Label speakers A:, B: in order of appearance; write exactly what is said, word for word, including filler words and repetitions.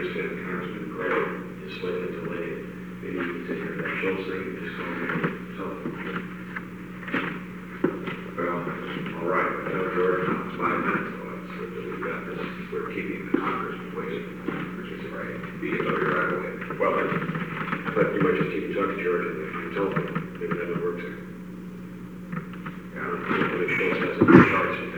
A: understand Congressman Gray is slightly delayed. Maybe you can take care of that Schultz thing and just call me telephone.
B: Well, all right, I know George, now it's five minutes, so it's, we've got this, we're keeping the congressman waiting, which is right, be it over right away.
A: Well, I thought you might just keep talking to George and and tell him. Maybe that would work too.
B: Yeah.
A: Maybe Schultz has a charge.